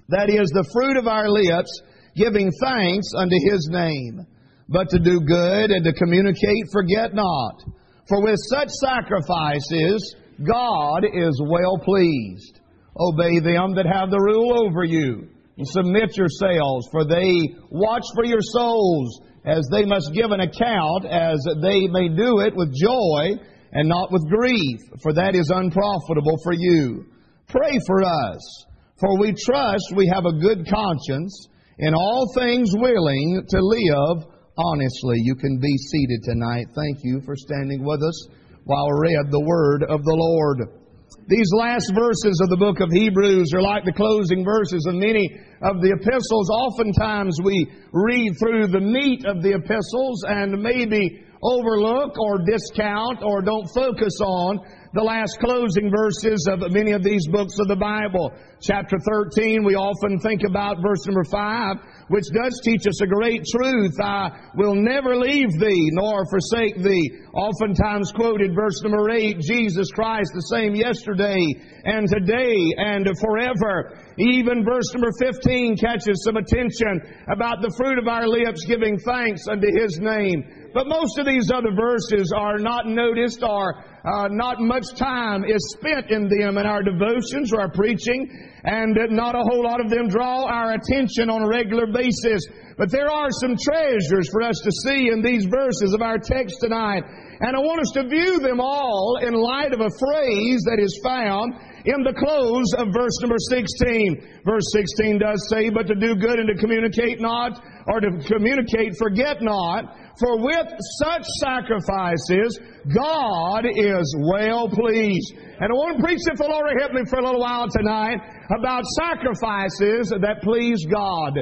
that is the fruit of our lips, giving thanks unto His name. But to do good and to communicate, forget not. For with such sacrifices, God is well pleased. Obey them that have the rule over you, and submit yourselves, for they watch for your souls, as they must give an account, as they may do it with joy and not with grief, for that is unprofitable for you. Pray for us, for we trust we have a good conscience, in all things willing to live honestly. You can be seated tonight. Thank you for standing with us while we read the Word of the Lord. These last verses of the book of Hebrews are like the closing verses of many of the epistles. Oftentimes we read through the meat of the epistles and maybe overlook or discount or don't focus on the last closing verses of many of these books of the Bible. Chapter 13, we often think about verse number 5, which does teach us a great truth. I will never leave thee nor forsake thee. Oftentimes quoted verse number 8, Jesus Christ the same yesterday and today and forever. Even verse number 15 catches some attention about the fruit of our lips, giving thanks unto His name. But most of these other verses are not noticed, or not much time is spent in them in our devotions or our preaching, and not a whole lot of them draw our attention on a regular basis. But there are some treasures for us to see in these verses of our text tonight. And I want us to view them all in light of a phrase that is found in the close of verse number 16. Verse 16 does say, but to do good and to communicate not, or to communicate forget not, for with such sacrifices God is well pleased. And I want to preach it for Lord help me for a little while tonight about sacrifices that please God.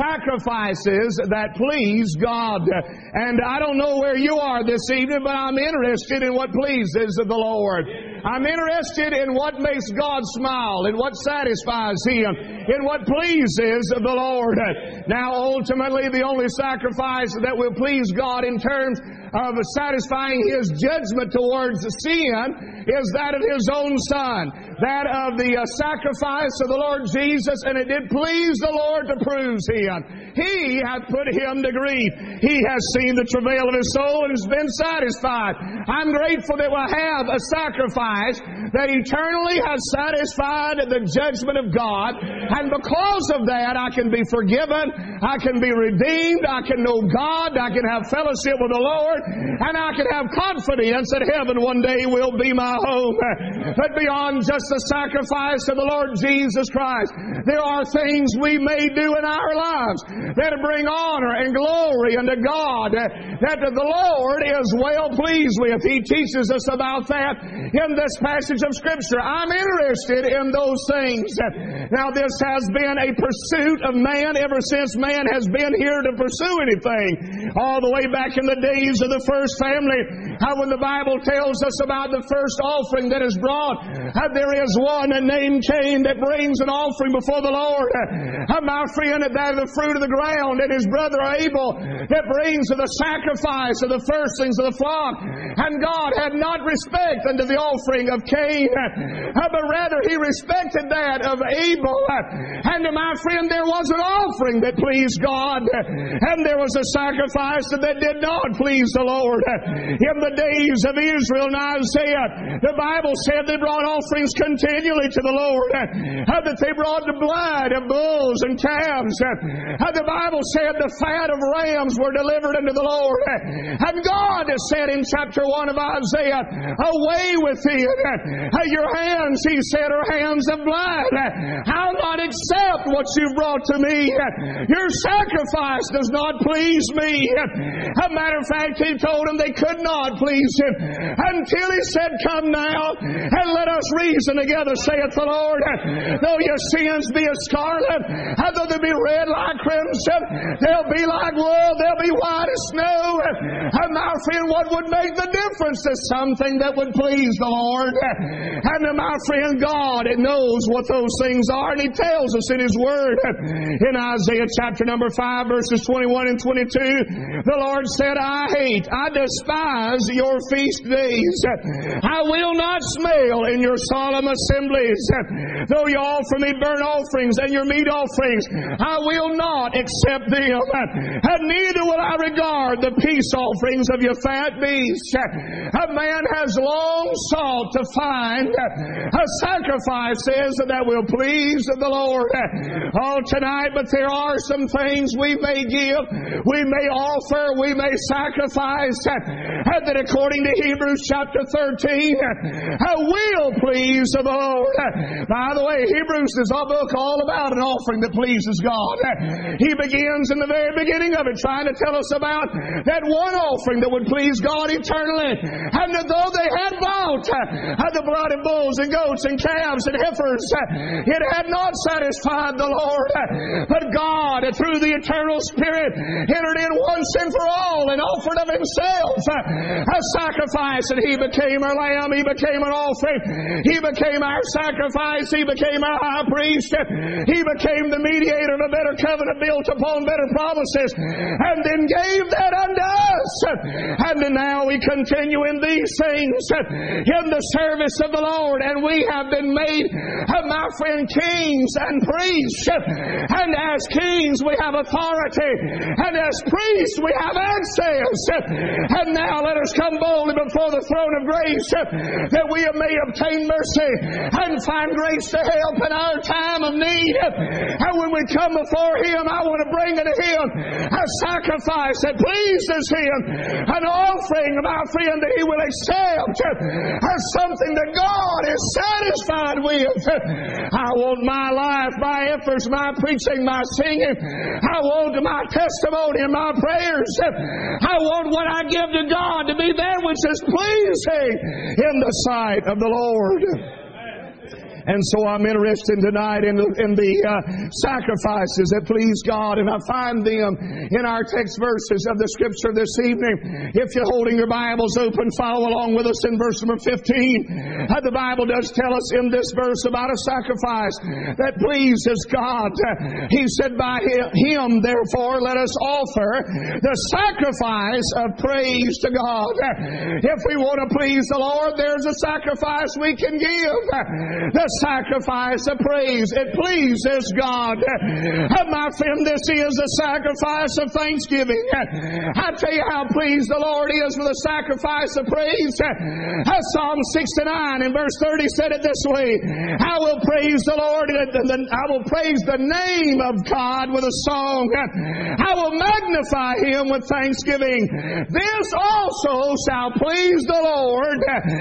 Sacrifices that please God. And I don't know where you are this evening, but I'm interested in what pleases the Lord. I'm interested in what makes God smile, in what satisfies Him, in what pleases the Lord. Now, ultimately, the only sacrifice that will please God in terms of satisfying His judgment towards sin is that of His own Son, that of the sacrifice of the Lord Jesus, and it did please the Lord to bruise Him. He hath put Him to grief. He has seen the travail of His soul and has been satisfied. I'm grateful that we'll have a sacrifice that eternally has satisfied the judgment of God, and because of that I can be forgiven, I can be redeemed, I can know God, I can have fellowship with the Lord, and I can have confidence that heaven one day will be my home. But beyond just the sacrifice of the Lord Jesus Christ, there are things we may do in our lives that bring honor and glory unto God, that the Lord is well pleased with. He teaches us about that in this passage of Scripture. I'm interested in those things. Now, this has been a pursuit of man ever since man has been here to pursue anything. All the way back in the days of the first family, how when the Bible tells us about the first offering that is brought, there is one named Cain that brings an offering before the Lord. My friend, that is the fruit of the ground, and his brother Abel that brings the sacrifice of the firstlings of the flock. And God had not respect unto the offering of Cain, but rather He respected that of Abel. And my friend, there was an offering that pleased God, and there was a sacrifice that did not please the Lord. In the days of Israel and Isaiah, the Bible said they brought offerings continually to the Lord, that they brought the blood of bulls and calves. The Bible said the fat of rams were delivered unto the Lord. And God has said in chapter 1 of Isaiah, away with it. Your hands, He said, are hands of blood. I'll not accept what you've brought to me. Your sacrifice does not please me. A matter of fact, He told them they could not please Him until He said, come now and let us reason together, saith the Lord. Though your sins be as scarlet, though they be red like crimson, they'll be like wool, they'll be white as snow. And my friend, what would make the difference to something that would please the Lord? And my friend, God knows what those things are, and He tells us in His Word. In Isaiah chapter number 5, verses 21 and 22, the Lord said, I despise your feast days. I will not smell in your solemn assemblies. Though you offer me burnt offerings and your meat offerings, I will not accept them. And neither will I regard the peace offerings of your fat beasts. A man has long sought to find a sacrifice that will please the Lord. Oh, tonight, but there are some things we may give, we may offer, we may sacrifice, that according to Hebrews chapter 13, will please the Lord. By the way, Hebrews is a book all about an offering that pleases God. He begins in the very beginning of it trying to tell us about that one offering that would please God eternally. And though they had bought the blood of bulls and goats and calves and heifers, it had not satisfied the Lord. But God, through the eternal Spirit, entered in once and for all and offered of Himself a sacrifice. And He became our lamb. He became an offering. He became our sacrifice. He became our high priest. He became the mediator of a better covenant built upon better promises, and then gave that unto us. And now we continue in these things in the service of the Lord, and we have been made, my friend, kings and priests. And as kings we have authority, and as priests we have access. And now let us come boldly before the throne of grace, that we may obtain mercy and find grace to help in our time of need. And when we come before Him, I want to bring unto Him a sacrifice that pleases Him, an offering, my friend, that He will accept as something that God is satisfied with. I want my life, my efforts, my preaching, my singing. I want my testimony and my prayers. I want what I give to God to be that which is pleasing in the sight of the Lord. And so I'm interested tonight in the sacrifices that please God, and I find them in our text verses of the Scripture this evening. If you're holding your Bibles open, follow along with us in verse number 15. The Bible does tell us in this verse about a sacrifice that pleases God. He said, by Him, therefore, let us offer the sacrifice of praise to God. If we want to please the Lord, there's a sacrifice we can give. The sacrifice of praise. It pleases God. My friend, this is a sacrifice of thanksgiving. I tell you how pleased the Lord is with a sacrifice of praise. Psalm 69 and verse 30 said it this way: I will praise the Lord, I will praise the name of God with a song. I will magnify Him with thanksgiving. This also shall please the Lord,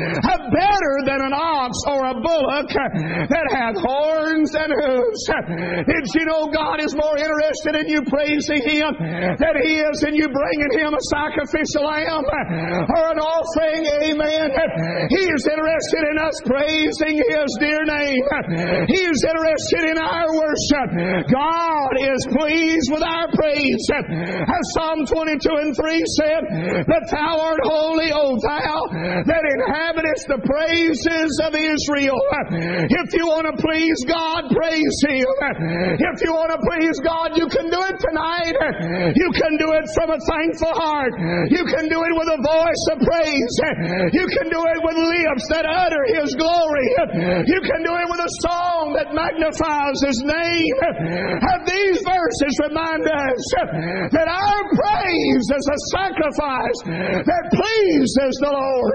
better than an ox or a bullock that hath horns and hoofs. Did you know God is more interested in you praising Him than He is in you bringing Him a sacrificial lamb or an offering? Amen. He is interested in us praising His dear name. He is interested in our worship. God is pleased with our praise. As Psalm 22 and 3 said, that Thou art holy, O Thou that inhabitest the praises of Israel. If you want to please God, praise Him. If you want to please God, you can do it tonight. You can do it from a thankful heart. You can do it with a voice of praise. You can do it with lips that utter His glory. You can do it with a song that magnifies His name. And these verses remind us that our praise is a sacrifice that pleases the Lord.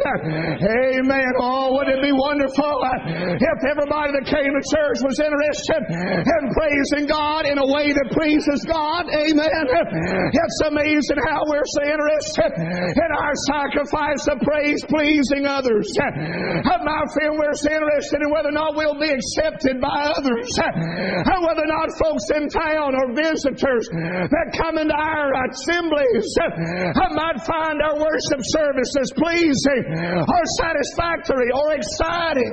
Amen. Oh, wouldn't it be wonderful if everybody that came to church was interested in praising God in a way that pleases God? Amen. It's amazing how we're so interested in our sacrifice of praise pleasing others. My friend, we're so interested in whether or not we'll be accepted by others, and whether or not folks in town or visitors that come into our assemblies might find our worship services pleasing or satisfactory or exciting.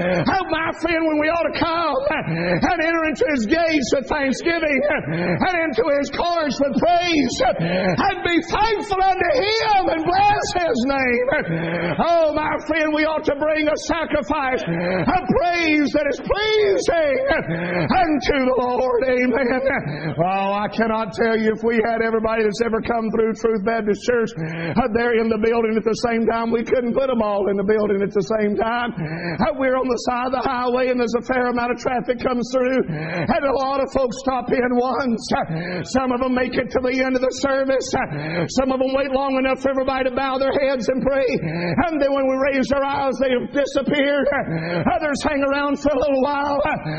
My friend, when we ought to come and enter into His gates with thanksgiving and into His courts with praise and be thankful unto Him and bless His name. Oh, my friend, we ought to bring a sacrifice of praise that is pleasing unto the Lord. Lord. Amen. Oh, I cannot tell you, if we had everybody that's ever come through Truth Baptist Church there in the building at the same time, we couldn't put them all in the building at the same time. We're on the side of the highway and there's a fair amount of traffic comes through, and a lot of folks stop in once. Some of them make it to the end of the service. Some of them wait long enough for everybody to bow their heads and pray, and then when we raise our eyes, they have disappeared. Others hang around for a little while,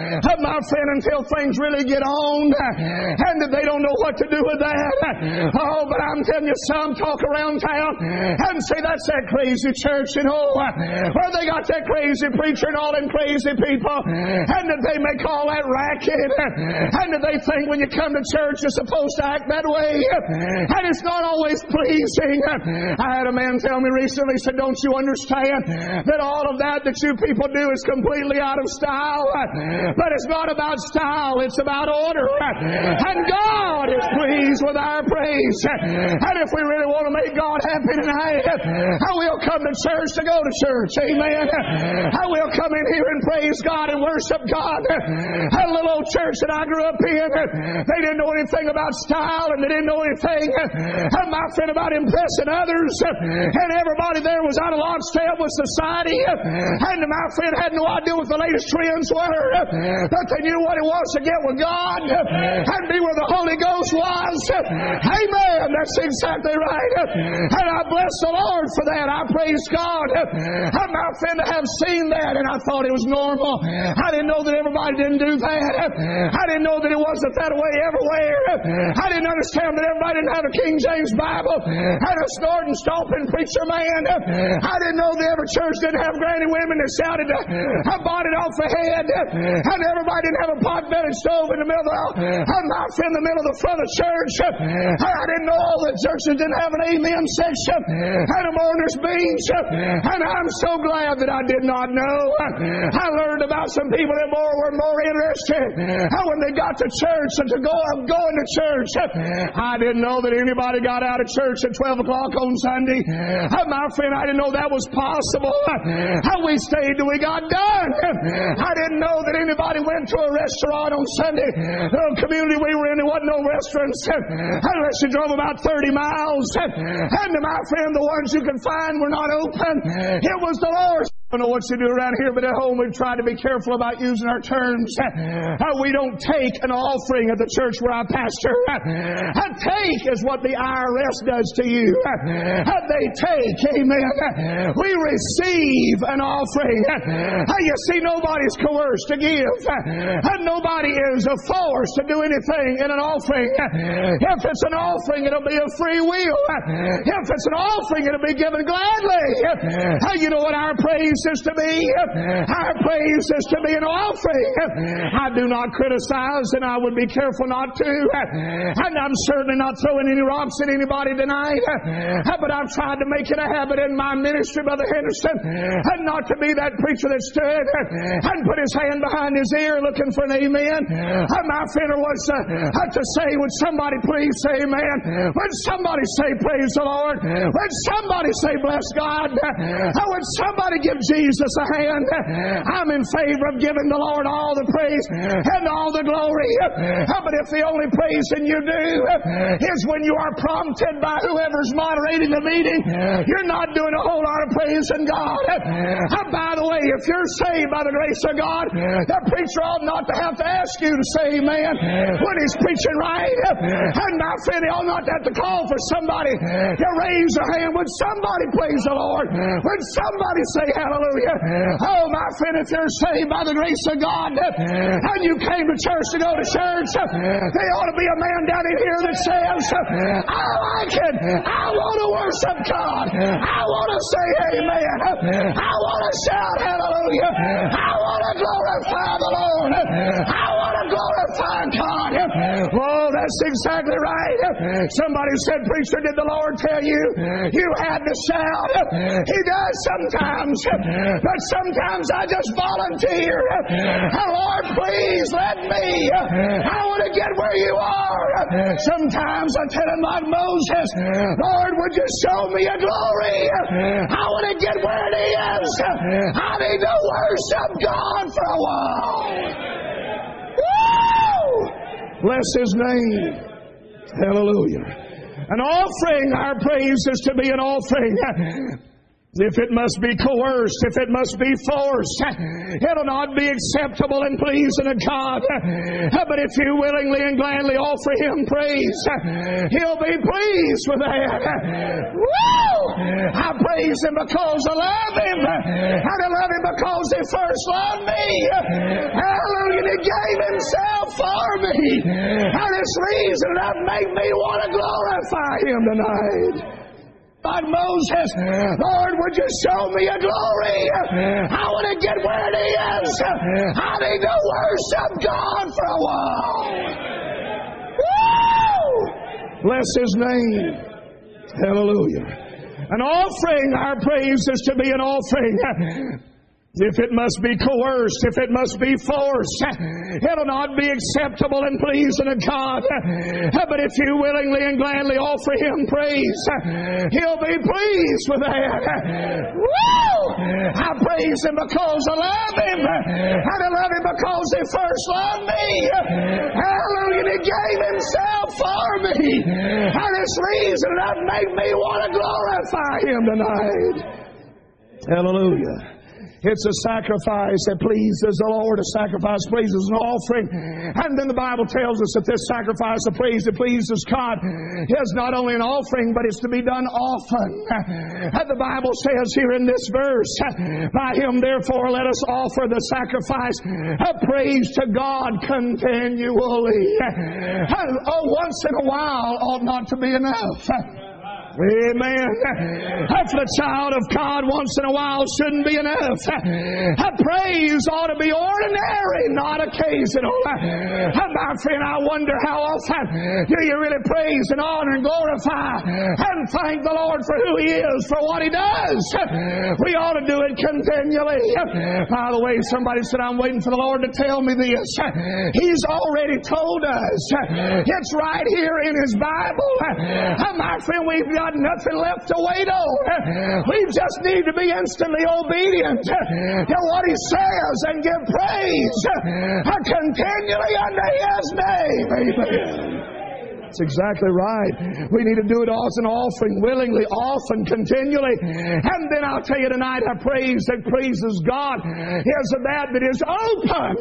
my friend, until things really get on, and they don't know what to do with that. Oh, but I'm telling you, some talk around town and say, that's that crazy church, you know, where they got that crazy preacher and all them crazy people, and that they make all that racket, and that they think when you come to church you're supposed to act that way, and it's not always pleasing. I had a man tell me recently, he said, don't you understand that all of that you people do is completely out of style? But it's not about style, it's about order. And God is pleased with our praise. And if we really want to make God happy tonight, we'll come to church to go to church. Amen. We'll come in here and praise God and worship God. A little old church that I grew up in, they didn't know anything about style, and they didn't know anything, my friend, about impressing others. And everybody there was out of lockstep with society. And my friend had no idea what the latest trends were, but they knew what it was to get with God and be where the Holy Ghost was. Amen. That's exactly right. And I bless the Lord for that. I praise God. And my friend, I have seen that, and I thought it was normal. I didn't know that everybody didn't do that. I didn't know that it wasn't that way everywhere. I didn't understand that everybody didn't have a King James Bible and a snorting, stomping preacher man. I didn't know that every church didn't have granny women that shouted, I bought it off the head, and everybody didn't have a pot-bellied stove in the middle of the middle of the front of church. I didn't know all the churches didn't have an amen section and a mourner's bench, and I'm so glad that I did not know. I learned about some people that were more interested when they got to church and to going to church. I didn't know that anybody got out of church at 12 o'clock on Sunday. My friend, I didn't know that was possible. We stayed till we got done. I didn't know that anybody went to a restaurant on Sunday. The little community we were in, there wasn't no restaurants unless you drove about 30 miles. And my friend, the ones you could find were not open. It was the Lord's. I don't know what you do around here, but at home we've tried to be careful about using our terms. We don't take an offering at the church where I pastor. Take is what the IRS does to you. They take, amen. We receive an offering. You see, nobody's coerced to give. And nobody is forced to do anything in an offering. If it's an offering, it'll be a free will. If it's an offering, it'll be given gladly. You know what our praise is to be? Our praise is to be an offering. I do not criticize, and I would be careful not to. And I'm certainly not throwing any rocks at anybody tonight. But I've tried to make it a habit in my ministry, Brother Henderson, and not to be that preacher that stood and put his hand behind his ear looking for an amen. My friend was to say, would somebody please say amen? Would somebody say praise the Lord? Would somebody say bless God? Would somebody give Jesus a hand? I'm in favor of giving the Lord all the praise and all the glory. But if the only praising you do is when you are prompted by whoever's moderating the meeting, you're not doing a whole lot of praising God. By the way, if you're saved by the grace of God, the preacher ought not to have to ask you to say amen when he's preaching right. And my friend, he ought not to have to call for somebody to raise a hand. Would somebody praise the Lord? Would somebody say hallelujah? Oh, my friend, if you're saved by the grace of God and you came to church to go to church, there ought to be a man down in here that says, I like it. I want to worship God. I want to say amen. I want to shout hallelujah. I want to glorify the Lord. I want to glorify God. Oh, that's exactly right. Somebody said, preacher, did the Lord tell you you had to shout? He does sometimes. But sometimes I just volunteer. Lord, please let me. I want to get where you are. Sometimes I tell him like Moses, Lord, would you show me a glory? I want to get where it is. I need to worship God for a while. Woo! Bless His name. Hallelujah. An offering, our praise is to be an offering. If it must be coerced, if it must be forced, it'll not be acceptable and pleasing to God. But if you willingly and gladly offer Him praise, He'll be pleased with that. Woo! I praise Him because I love Him. And I love Him because He first loved me. Hallelujah. And He gave Himself for me. And it's reason enough to make me want to glorify Him tonight. Like Moses, Lord, would you show me your glory? I want to get where it is. I need to worship God for a while. Woo! Bless His name. Hallelujah. An offering, our praise is to be an offering. If it must be coerced, if it must be forced, it'll not be acceptable and pleasing to God. But if you willingly and gladly offer Him praise, He'll be pleased with that. Woo! I praise Him because I love Him. And I love Him because He first loved me. Hallelujah. And He gave Himself for me. And it's reason enough to make me want to glorify Him tonight. Hallelujah. It's a sacrifice that pleases the Lord. A sacrifice pleases an offering. And then the Bible tells us that this sacrifice of praise that pleases God is not only an offering, but it's to be done often. And the Bible says here in this verse, by Him therefore let us offer the sacrifice of praise to God continually. Once in a while ought not to be enough. Amen. For the child of God, once in a while shouldn't be enough. Praise ought to be ordinary, not occasional. My friend, I wonder how often do you really praise and honor and glorify and thank the Lord for who He is, for what He does. We ought to do it continually. By the way, somebody said, I'm waiting for the Lord to tell me this. He's already told us. It's right here in His Bible. My friend, we've got nothing left to wait on. We just need to be instantly obedient to what He says and give praise continually unto His name. Amen. That's exactly right. We need to do it as an offering, willingly, often, continually. And then I'll tell you tonight, a praise that praises God is that is open.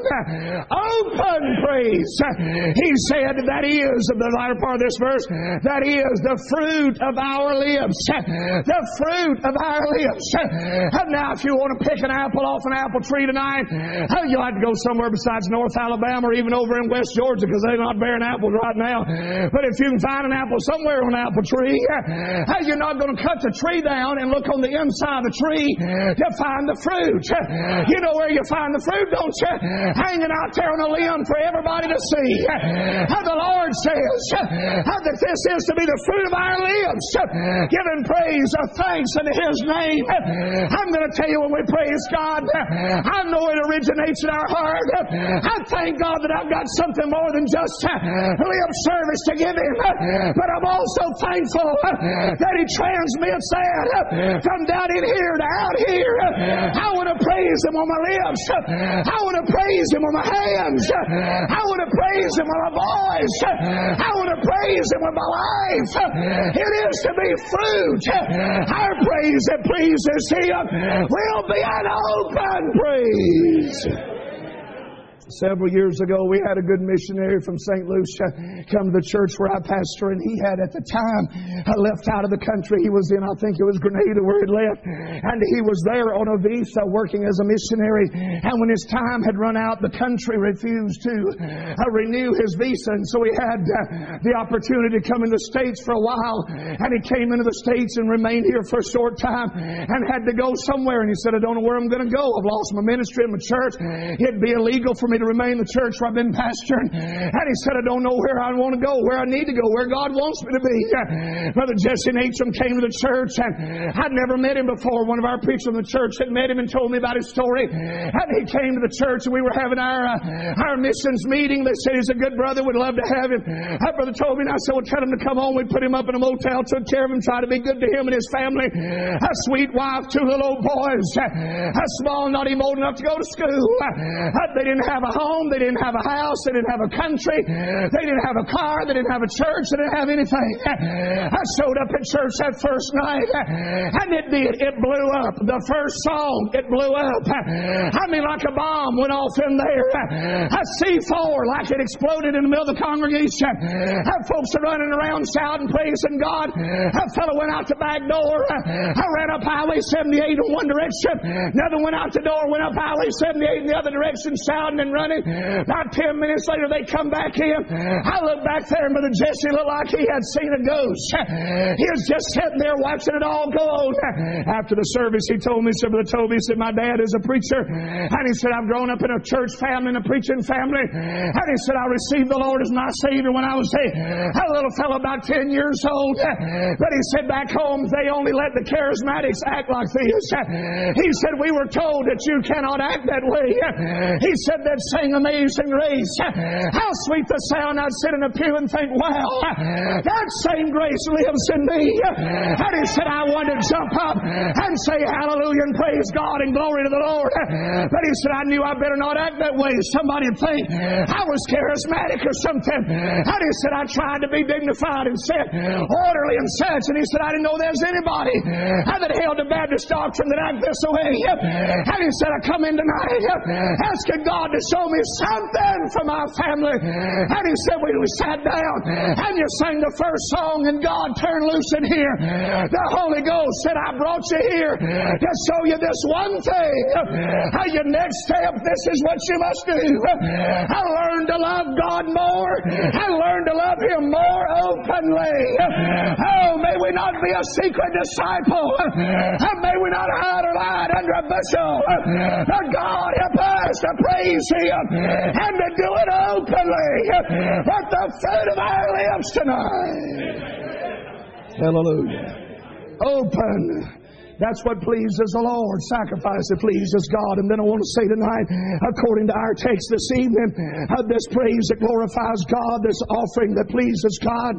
Open praise. He said that is, the latter part of this verse, that is the fruit of our lips. The fruit of our lips. And now if you want to pick an apple off an apple tree tonight, you'll have to go somewhere besides North Alabama or even over in West Georgia, because they're not bearing apples right now. But if you can find an apple somewhere on an apple tree, you're not going to cut the tree down and look on the inside of the tree to find the fruit. You know where you find the fruit, don't you? Hanging out there on a limb for everybody to see. How the Lord says that this is to be the fruit of our lips, giving praise or thanks unto His name. I'm going to tell you, when we praise God, I know it originates in our heart. I thank God that I've got something more than just lip service to give Him, but I'm also thankful that He transmits that from down in here to out here. I want to praise Him on my lips. I want to praise Him on my hands. I want to praise Him on my voice. I want to praise Him with my life. It is to be fruit. Our praise that pleases Him will be an open praise. Several years ago, we had a good missionary from St. Lucia come to the church where I pastor, and he had at the time left out of the country he was in. I think it was Grenada where he left. And he was there on a visa working as a missionary. And when his time had run out, the country refused to renew his visa. And so he had the opportunity to come in the States for a while. And he came into the States and remained here for a short time and had to go somewhere. And he said, I don't know where I'm going to go. I've lost my ministry and my church. It'd be illegal for me to remain in the church where I've been pastoring. And he said, I don't know where I want to go, where I need to go, where God wants me to be. Brother Jesse Nachum came to the church, and I'd never met him before. One of our preachers in the church had met him and told me about his story. And he came to the church, and we were having our missions meeting. They said he's a good brother, would love to have him. Our brother told me, and I said, well, tell him to come on. We put him up in a motel, took care of him, tried to be good to him and his family. A sweet wife, 2 little old boys, a small, not even old enough to go to school. They didn't have a a home. They didn't have a house. They didn't have a country. They didn't have a car. They didn't have a church. They didn't have anything. I showed up at church that first night, and it did. It blew up. The first song, it blew up. I mean, like a bomb went off in there. A C4, like it exploded in the middle of the congregation. Folks are running around shouting, praising God. A fellow went out the back door. I ran up Highway 78 in one direction. Another went out the door, went up Highway 78 in the other direction, shouting and running. About 10 minutes later, they come back in. I looked back there, and Brother Jesse looked like he had seen a ghost. He was just sitting there watching it all go on. After the service, he told me, Brother Toby, he said, my dad is a preacher. And he said, I've grown up in a church family and a preaching family. And he said, I received the Lord as my Savior when I was a little fellow about 10 years old. But he said, back home, they only let the charismatics act like this. He said, we were told that you cannot act that way. He said, they'd sing Amazing Grace. How sweet the sound. I'd sit in a pew and think, wow, that same grace lives in me. And he said, I wanted to jump up and say hallelujah and praise God and glory to the Lord. But he said, I knew I better not act that way. Somebody would think I was charismatic or something. And he said, I tried to be dignified and set, orderly and such. And he said, I didn't know there was anybody that held the Baptist doctrine that acted this way. And he said, I come in tonight asking God to show me something for my family. And he said, we sat down and you sang the first song and God turned loose in here. The Holy Ghost said, I brought you here to show you this one thing. How your next step, this is what you must do. I learned to love God more. I learned to love Him more openly. Oh, may we not be a secret disciple. May we not hide or lie under a bushel. But God help us to praise Him and to do it openly with the fruit of our lips tonight. Hallelujah. Open. That's what pleases the Lord. Sacrifice that pleases God. And then I want to say tonight, according to our text this evening, this praise that glorifies God, this offering that pleases God,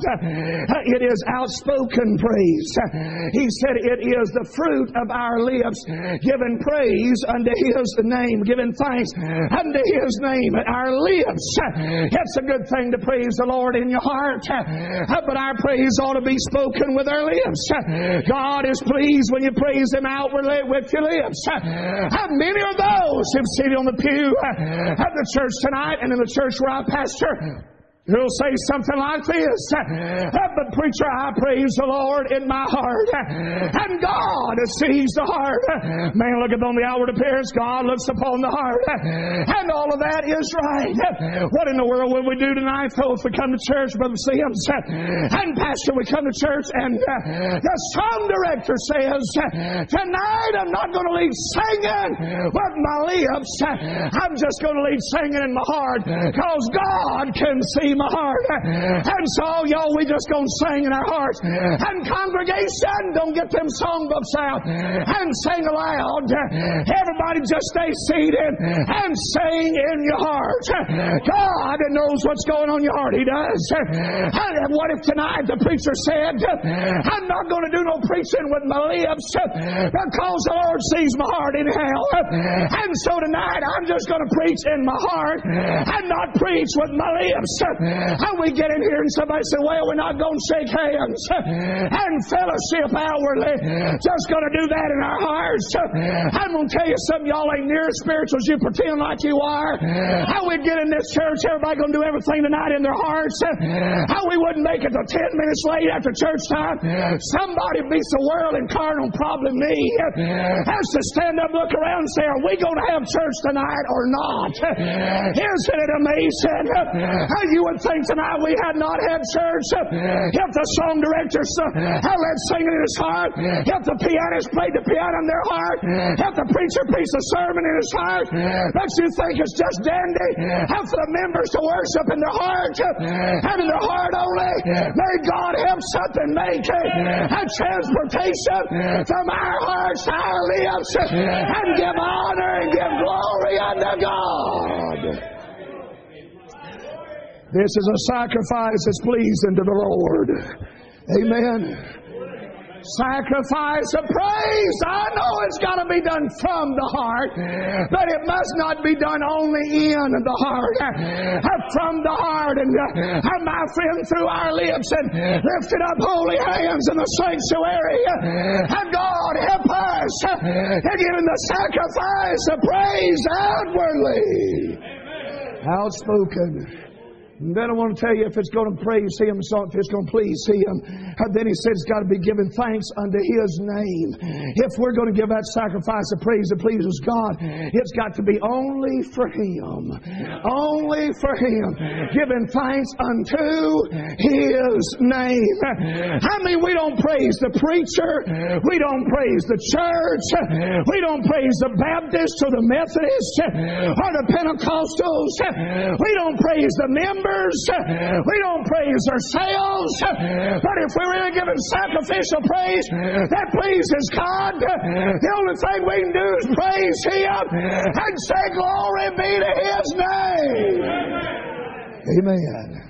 it is outspoken praise. He said it is the fruit of our lips, giving praise unto His name, giving thanks unto His name. Our lips. It's a good thing to praise the Lord in your heart, but our praise ought to be spoken with our lips. God is pleased when you praise Him outwardly with your lips. How many are those who've seated on the pew at the church tonight and in the church where I pastor? He'll say something like this, but preacher, I praise the Lord in my heart, and God sees the heart. Man looketh on the outward appearance, God looks upon the heart, and all of that is right. What in the world will we do tonight, though, if we come to church, Brother Sims, and Pastor, we come to church, and the song director says, tonight I'm not going to lead singing with my lips, I'm just going to lead singing in my heart, because God can see my heart. And so, y'all, we just gonna sing in our hearts. And congregation, don't get them songbooks out and sing aloud. Everybody just stay seated and sing in your heart. God knows what's going on in your heart. He does. And what if tonight the preacher said, I'm not going to do no preaching with my lips because the Lord sees my heart anyhow. And so tonight I'm just going to preach in my heart and not preach with my lips. And we get in here and somebody say, well, we're not going to shake hands and fellowship outwardly. Just going to do that in our hearts. I'm going to tell you something, y'all ain't near as spiritual as you pretend like you are. How we get in this church, everybody going to do everything tonight in their hearts. How we wouldn't make it till 10 minutes late after church time. Somebody beats the world and carnal, probably me, has to stand up, look around and say, are we going to have church tonight or not? Isn't it amazing how you would think tonight we had not had church? If the song director had led singing in his heart, if the pianist played the piano in their heart, if the preacher preached a sermon in his heart, don't you think it's just dandy? Have for the members to worship in their heart and in their heart only. May God help something make a transportation from our hearts to our lips and give honor and give glory unto God. This is a sacrifice that's pleasing to the Lord. Amen. Sacrifice of praise. I know it's got to be done from the heart, but it must not be done only in the heart. From the heart, and my friend, through our lips, and lifted up holy hands in the sanctuary. And God help us in giving the sacrifice of praise outwardly. Outspoken. And then I want to tell you, if it's going to praise Him, so if it's going to please Him, then He said it's got to be given thanks unto His name. If we're going to give that sacrifice of praise that pleases God, it's got to be only for Him. Only for Him. Giving thanks unto His name. I mean, we don't praise the preacher. We don't praise the church. We don't praise the Baptists or the Methodists or the Pentecostals. We don't praise the members. We don't praise ourselves. But if we're really giving sacrificial praise that pleases God, the only thing we can do is praise Him and say glory be to His name. Amen.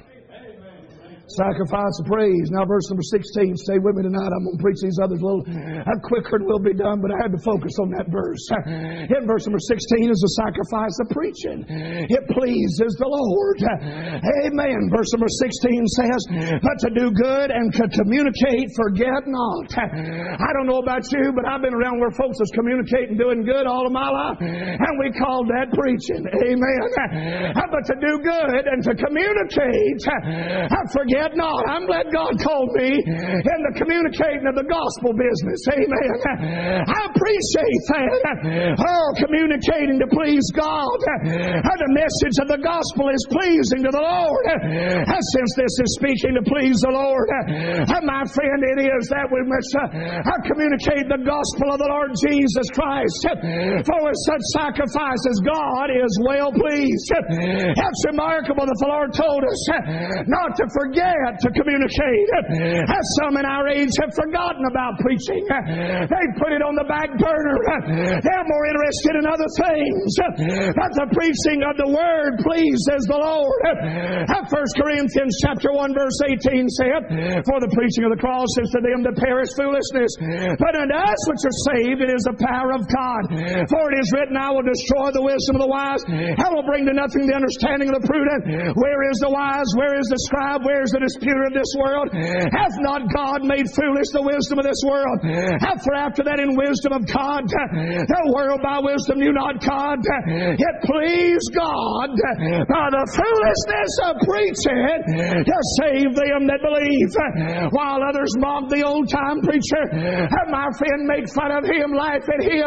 Sacrifice of praise. Now verse number 16. Stay with me tonight. I'm going to preach these others a little quicker and will be done, but I had to focus on that verse. In verse number 16 is the sacrifice of preaching. It pleases the Lord. Amen. Verse number 16 says, but to do good and to communicate, forget not. I don't know about you, but I've been around where folks is communicating, doing good all of my life, and we called that preaching. Amen. But to do good and to communicate, forget not. I'm glad God called me in the communicating of the gospel business. Amen. I appreciate that. Oh, communicating to please God. The message of the gospel is pleasing to the Lord. Since this is speaking to please the Lord, my friend, it is that we must communicate the gospel of the Lord Jesus Christ. For with such sacrifices, God is well pleased. It's remarkable that the Lord told us not to forget to communicate. As some in our age have forgotten about preaching. They put it on the back burner. They're more interested in other things. But the preaching of the Word pleases the Lord. 1 Corinthians chapter 1 verse 18 saith, for the preaching of the cross is to them that perish foolishness, but unto us which are saved it is the power of God. For it is written, I will destroy the wisdom of the wise, I will bring to nothing the understanding of the prudent. Where is the wise? Where is the scribe? Where is the disputer of this world? Hath not God made foolish the wisdom of this world? For after that in wisdom of God, the world by wisdom knew not God. It pleased God by the foolishness of preaching to save them that believe. While others mock the old time preacher, my friend make fun of him, laugh at him,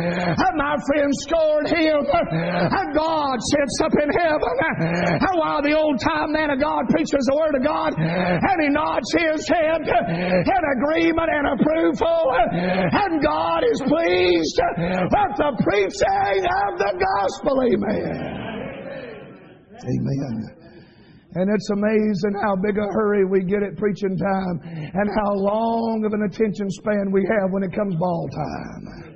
my friend scorn him, God sits up in heaven. While the old time man of God preaches the word of God, and he nods his head in agreement and approval, and God is pleased with the preaching of the gospel. Amen. Amen. And it's amazing how big a hurry we get at preaching time and how long of an attention span we have when it comes ball time.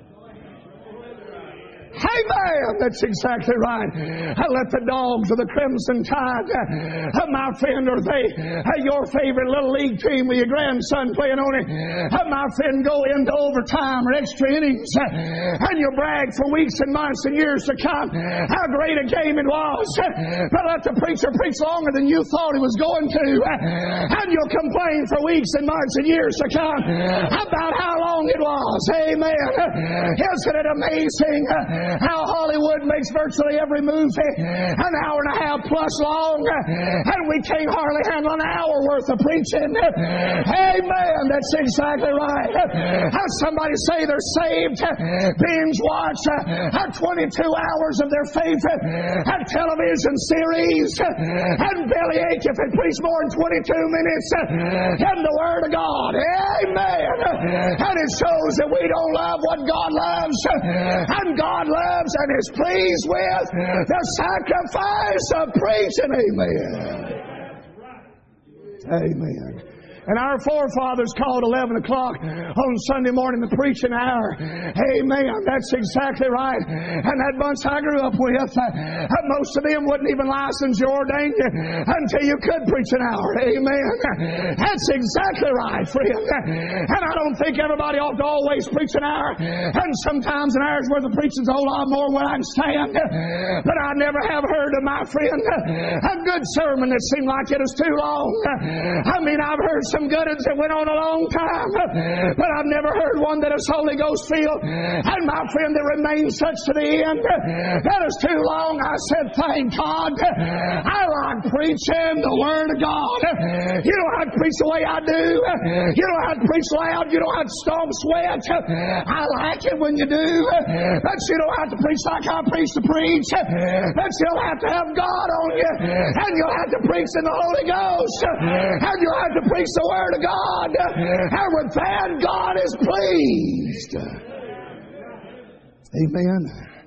Amen. That's exactly right. Let the dogs of the Crimson Tide, my friend, or they, your favorite little league team with your grandson playing on it, my friend, go into overtime or extra innings, and you brag for weeks and months and years to come how great a game it was. But let the preacher preach longer than you thought he was going to, and you'll complain for weeks and months and years to come about how long it was. Amen. Isn't it amazing how Hollywood makes virtually every movie an hour and a half plus long, and we can't hardly handle an hour worth of preaching? Amen. That's exactly right. Have somebody say they're saved, binge watch 22 hours of their favorite television series, and bellyache if it preached more than 22 minutes in the Word of God. Amen. And it shows that we don't love what God loves, and God loves and is pleased with the sacrifice of preaching. Amen. Amen. And our forefathers called 11 o'clock on Sunday morning the preaching hour. Amen. That's exactly right. And that bunch I grew up with, most of them wouldn't even license you or ordain you until you could preach an hour. Amen. That's exactly right, friend. And I don't think everybody ought to always preach an hour. And sometimes an hour's worth of preaching's a whole lot more than what I can stand. But I never have heard of, my friend, a good sermon that seemed like it was too long. I mean, I've heard some good ones that went on a long time, but I've never heard one that is Holy Ghost filled. And my friend, that remains such to the end. That is too long. I said, thank God. I like preaching the Word of God. You don't have to preach the way I do. You don't have to preach loud. You don't have to stomp sweat. I like it when you do. But you don't have to preach like I preach to preach. But you'll have to have God on you. And you'll have to preach in the Holy Ghost. And you'll have to preach the Word of God. And with that, God is pleased. Amen.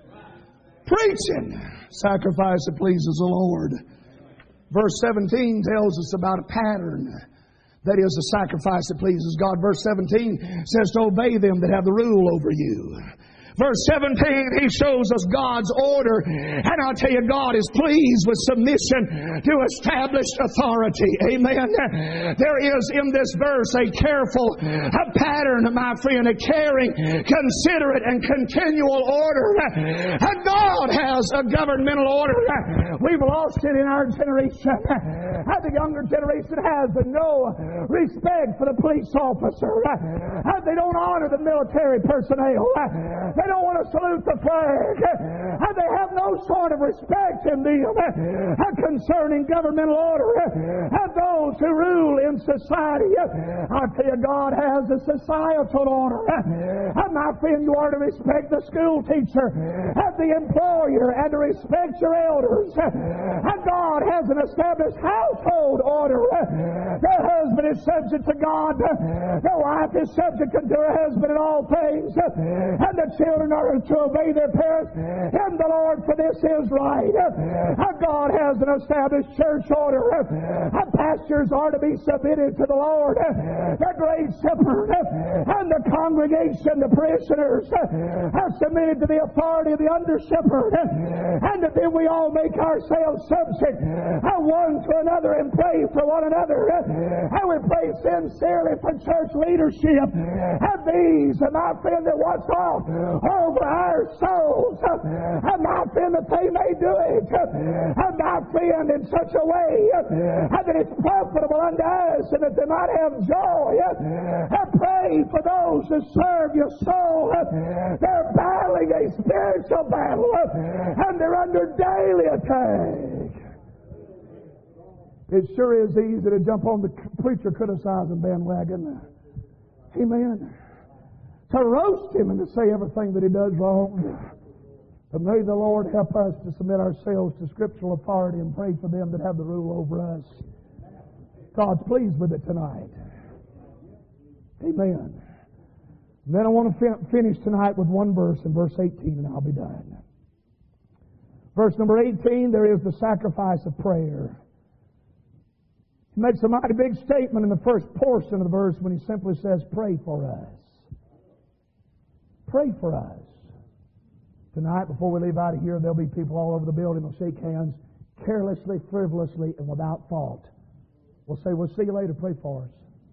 Preaching. Sacrifice that pleases the Lord. Verse 17 tells us about a pattern. That is a sacrifice that pleases God. Verse 17 says to obey them that have the rule over you. Verse 17, he shows us God's order. And I'll tell you, God is pleased with submission to established authority. Amen. There is in this verse a careful pattern, my friend, a caring, considerate, and continual order. And God has a governmental order. We've lost it in our generation. The younger generation has no respect for the police officer. They don't honor the military personnel. They don't want to salute the flag. They have no sort of respect in them concerning governmental order. Those who rule in society. I tell you, God has a societal order. My friend, you are to respect the school teacher, the employer, and to respect your elders. God has an established household order. The husband is subject to God. The wife is subject to her husband in all things. And the children are to obey their parents in the Lord, for this is right. God has an established church order. Pastors are to be submitted to the Lord. The great shepherd and the congregation, the parishioners, are submitted to the authority of the under shepherd. And then we all make ourselves subject one to another and pray for one another. And we pray sincerely for church leadership. And these, my friend, that watch off over our souls. And my friend, that they may do it. And my friend, in such a way that it's profitable unto us and that they might have joy. And pray for those who serve your soul. They're battling a spiritual battle. And they're under daily attack. It sure is easy to jump on the preacher criticizing bandwagon. Amen. To roast him and to say everything that he does wrong. But may the Lord help us to submit ourselves to scriptural authority and pray for them that have the rule over us. God's pleased with it tonight. Amen. And then I want to finish tonight with one verse in verse 18, and I'll be done. Verse number 18, there is the sacrifice of prayer. He makes a mighty big statement in the first portion of the verse when he simply says, pray for us. Pray for us. Tonight, before we leave out of here, there'll be people all over the building who'll shake hands carelessly, frivolously, and without thought. We'll say, we'll see you later, pray for us.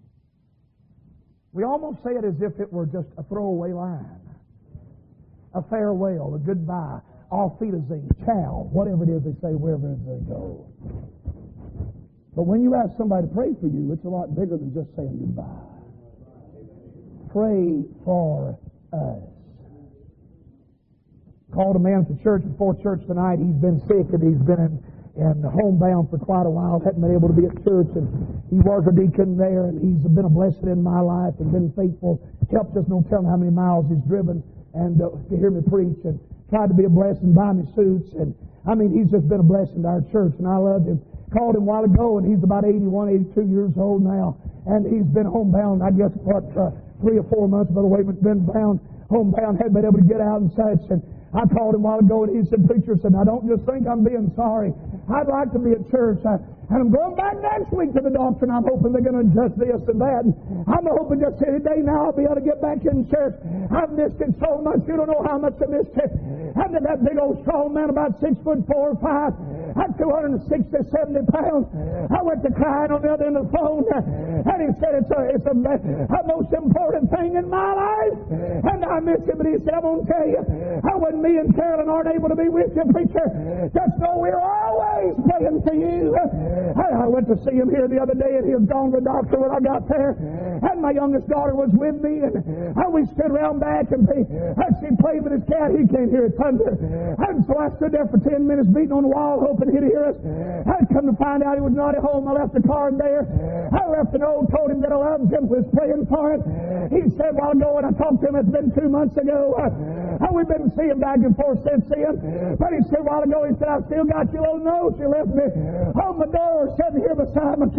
We almost say it as if it were just a throwaway line. A farewell, a goodbye, auf Wiedersehen, ciao, whatever it is they say wherever they go. But when you ask somebody to pray for you, it's a lot bigger than just saying goodbye. Pray for us. Called a man at the church before church tonight. He's been sick and he's been in homebound for quite a while. Hadn't been able to be at church, and he was a deacon there, and he's been a blessing in my life and been faithful. Helped us, no telling how many miles he's driven and to hear me preach, and tried to be a blessing, buy me suits, and I mean, he's just been a blessing to our church, and I loved him. Called him a while ago, and he's about 81, 82 years old now, and he's been homebound, I guess, 3 or 4 months, Brother Waitman's been homebound, hadn't been able to get out and such, and I called him a while ago, and he said, "Preacher," said, "I don't just think I'm being sorry. I'd like to be at church. And I'm going back next week to the doctor, and I'm hoping they're going to adjust this and that. And I'm hoping just any day now I'll be able to get back in church. I've missed it so much. You don't know how much I missed it. And then that big old strong man, about 6'4" or 5, at 260, 70 pounds. I went to crying on the other end of the phone, and he said, it's the most important thing in my life. And I miss him, but he said, "I'm going to tell you, when me and Carolyn aren't able to be with you, preacher, just know we're always praying for you." I went to see him here the other day, and he was gone to the doctor when I got there. And my youngest daughter was with me, and we stood around back, and she played with his cat. He came here at thunder. And so I stood there for 10 minutes beating on the wall, hoping he'd hear us. I'd come to find out he was not at home. I left the card there. I left a note, told him that I loved him, was praying for him. He said a while ago, when I talked to him, it's been 2 months ago, we've been seeing back and forth since then. But he said a while ago, he said, "I've still got your little note you left me on my door, sitting here beside my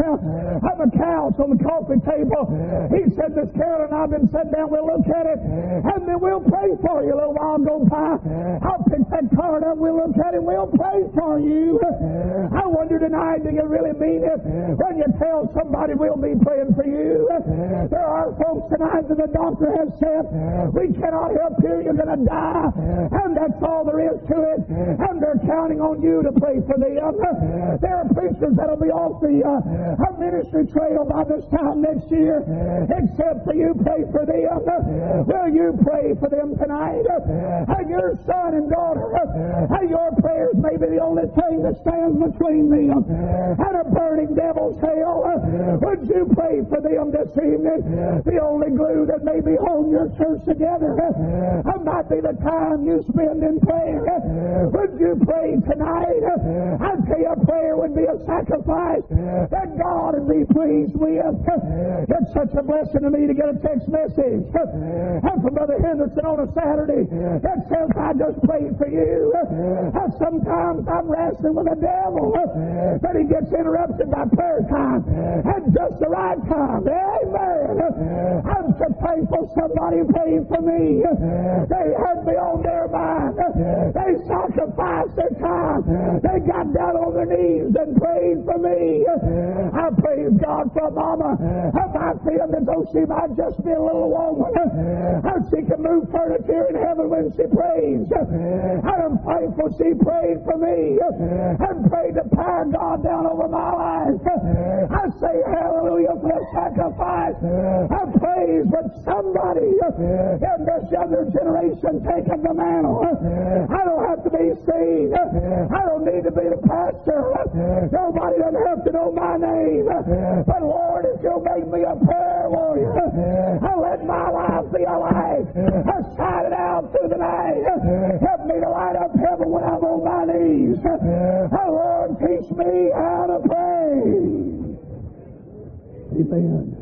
couch on the coffee table." He said, "Miss Carol and I've been sitting down, we'll look at it, and then we'll pray for you." A little while go by, I'll pick that card up, we'll look at it, we'll pray for you. I wonder tonight, do you really mean it when you tell somebody we'll be praying for you? There are folks tonight that the doctor has said, "We cannot help you, you're going to die," and that's all there is to it. And they're counting on you to pray for them. There are preachers that'll be off the ministry trail by this time next year, except for you pray for them. Will you pray for them tonight? And your son and daughter, your prayers may be the only thing that stands between them and a burning devil's hell. Would you pray for them this evening? The only glue that may be holding your church together might be the time you spend in prayer. Would you pray tonight? I tell you, a prayer would be a sacrifice that God would be pleased with. It's such a blessing to me to get a text message from Brother Henderson on a Saturday that says, "I just prayed for you." Sometimes I'm wrestling with the devil, but he gets interrupted by prayer time at just the right time. Amen. I'm so thankful somebody prayed for me. They had me on their mind. They sacrificed their time. They got down on their knees and prayed for me. I praise God for Mama. I feel as though she might just be a little woman. She can move furniture in heaven when she prays. I'm thankful she prayed for me and prayed to power God down over my life. I say hallelujah for the sacrifice of praise, but somebody in this younger generation taking the mantle. I don't have to be saved. I don't need to be the pastor. Nobody doesn't have to know my name. But Lord, if you'll make me a prayer warrior, I'll let my life be a light. I'll shine it out through the night. Help me to light up heaven when I'm on my knees. Oh Lord, teach me how to pray. Amen.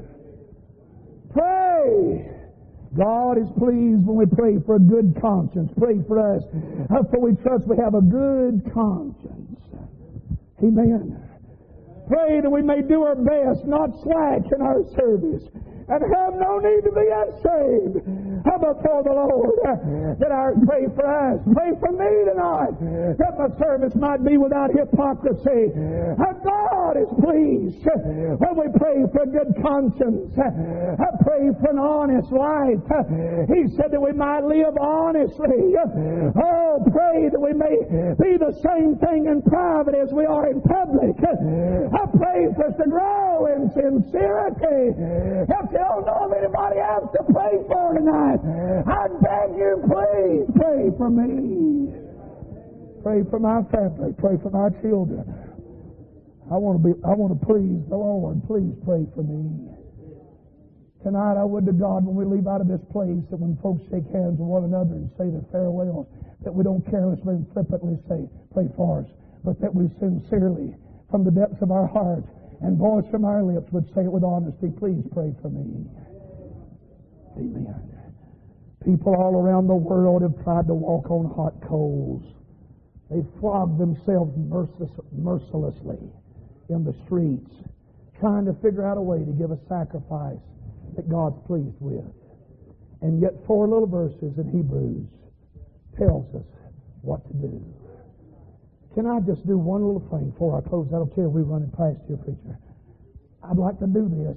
Pray. God is pleased when we pray for a good conscience. Pray for us. For we trust we have a good conscience. Amen. Pray that we may do our best, not slack in our service, and have no need to be ashamed before the Lord. That I pray for us. Pray for me tonight, that my service might be without hypocrisy. God is pleased when we pray for a good conscience. I pray for an honest life. He said that we might live honestly. Oh, pray that we may be the same thing in private as we are in public. I pray for us to grow in sincerity. If you don't know of anybody else to pray for tonight, I beg you, please pray for me. Pray for my family. Pray for my children. I want to please the Lord. Please pray for me. Tonight I would to God, when we leave out of this place, that when folks shake hands with one another and say their farewells, that we don't carelessly and flippantly say, "Pray for us," but that we sincerely, from the depths of our heart and voice from our lips, would say it with honesty, "Please pray for me." Amen. People all around the world have tried to walk on hot coals. They've flogged themselves mercilessly in the streets, trying to figure out a way to give a sacrifice that God's pleased with. And yet 4 little verses in Hebrews tells us what to do. Can I just do one little thing before I close? I don't care if we're running past here, preacher. I'd like to do this.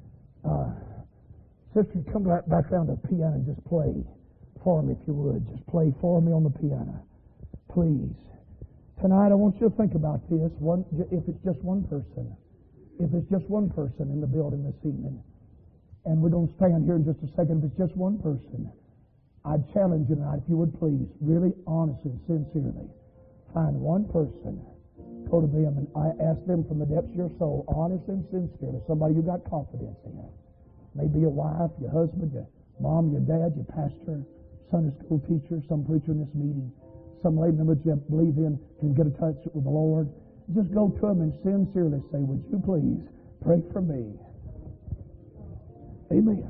Sister, come back around the piano and just play for me, if you would. Just play for me on the piano. Please. Tonight I want you to think about this. If it's just one person. If it's just one person in the building this evening. And we're going to stand here in just a second. If it's just one person, I'd challenge you tonight, if you would please, really honestly and sincerely, find one person, go to them and I ask them from the depths of your soul, honestly and sincerely, somebody you got confidence in. Maybe your wife, your husband, your mom, your dad, your pastor, Sunday school teacher, some preacher in this meeting, some lay member that you believe in can get in touch with the Lord. Just go to them and sincerely say, would you please pray for me? Amen.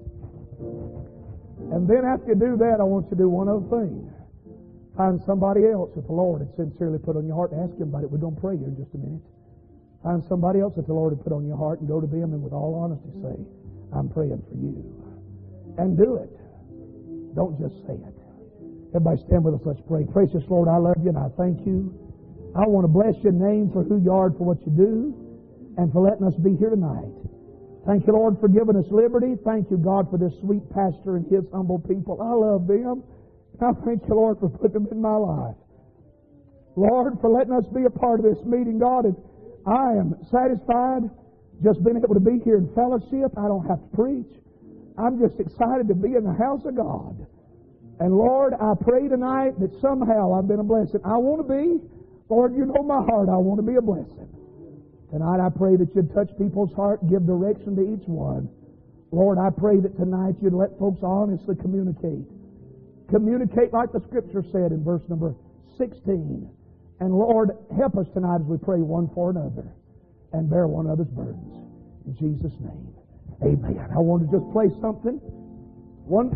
And then after you do that, I want you to do one other thing. Find somebody else that the Lord had sincerely put on your heart and ask him about it. We're going to pray here in just a minute. Find somebody else that the Lord had put on your heart and go to them and with all honesty say, I'm praying for you. And do it. Don't just say it. Everybody stand with us. Let's pray. Precious Lord, I love you and I thank you. I want to bless your name for who you are, for what you do, and for letting us be here tonight. Thank you, Lord, for giving us liberty. Thank you, God, for this sweet pastor and his humble people. I love them. I thank you, Lord, for putting them in my life. Lord, for letting us be a part of this meeting, God. And I am satisfied just being able to be here in fellowship. I don't have to preach. I'm just excited to be in the house of God. And Lord, I pray tonight that somehow I've been a blessing. I want to be. Lord, you know my heart. I want to be a blessing. Tonight I pray that you'd touch people's heart and give direction to each one. Lord, I pray that tonight you'd let folks honestly communicate. Communicate like the Scripture said in verse number 16. And Lord, help us tonight as we pray one for another and bear one another's burdens. In Jesus' name, amen. I want to just play something. One